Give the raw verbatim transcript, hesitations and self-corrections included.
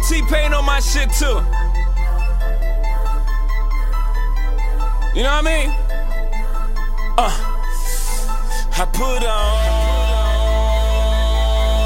T-Pain on my shit too. You know what I mean? Uh, I put on